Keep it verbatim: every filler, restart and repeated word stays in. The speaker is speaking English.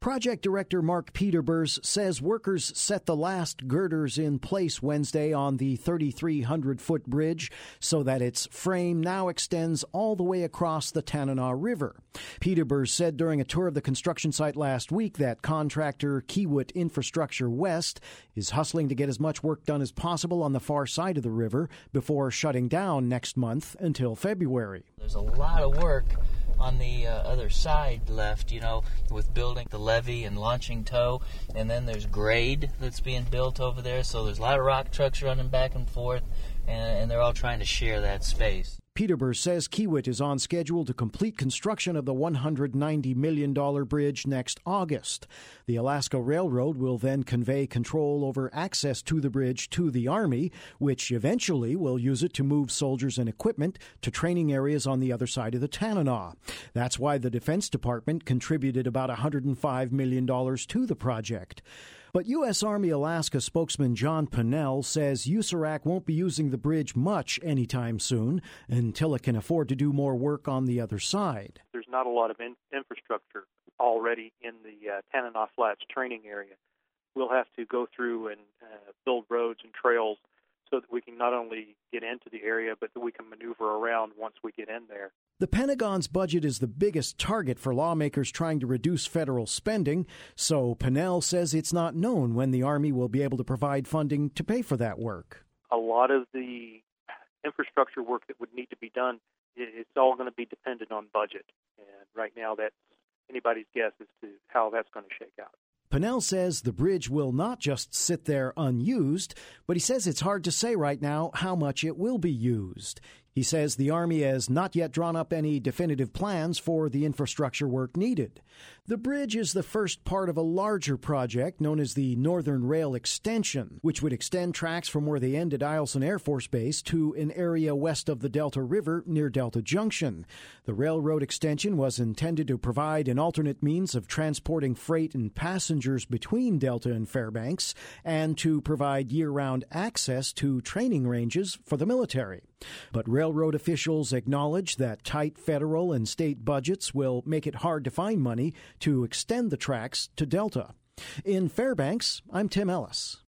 Project Director Mark Peterbers says workers set the last girders in place Wednesday on the thirty-three hundred foot bridge so that its frame now extends all the way across the Tanana River. Peterbers said during a tour of the construction site last week that contractor Kiewit Infrastructure West is hustling to get as much work done as possible on the far side of the river before shutting down next month until February. There's a lot of work on the uh, other side left, you know, with building the levee and launching tow, and then there's grade that's being built over there, so there's a lot of rock trucks running back and forth, and, and they're all trying to share that space. Peterbers says Kiewit is on schedule to complete construction of the one hundred ninety million dollars bridge next August. The Alaska Railroad will then convey control over access to the bridge to the Army, which eventually will use it to move soldiers and equipment to training areas on the other side of the Tanana. That's why the Defense Department contributed about one hundred five million dollars to the project. But U S. Army Alaska spokesman John Pinnell says U S A R A C won't be using the bridge much anytime soon until it can afford to do more work on the other side. There's not a lot of in- infrastructure already in the uh, Tanana Flats training area. We'll have to go through and uh, build roads and trails so that we can not only get into the area, but that we can maneuver around once we get in there. The Pentagon's budget is the biggest target for lawmakers trying to reduce federal spending, so Pinnell says it's not known when the Army will be able to provide funding to pay for that work. A lot of the infrastructure work that would need to be done, it's all going to be dependent on budget. And right now, that's anybody's guess as to how that's going to shake out. Pinnell says the bridge will not just sit there unused, but he says it's hard to say right now how much it will be used. He says the Army has not yet drawn up any definitive plans for the infrastructure work needed. The bridge is the first part of a larger project known as the Northern Rail Extension, which would extend tracks from where they end at Eielson Air Force Base to an area west of the Delta River near Delta Junction. The railroad extension was intended to provide an alternate means of transporting freight and passengers between Delta and Fairbanks and to provide year-round access to training ranges for the military. But railroad officials acknowledge that tight federal and state budgets will make it hard to find money to extend the tracks to Delta. In Fairbanks, I'm Tim Ellis.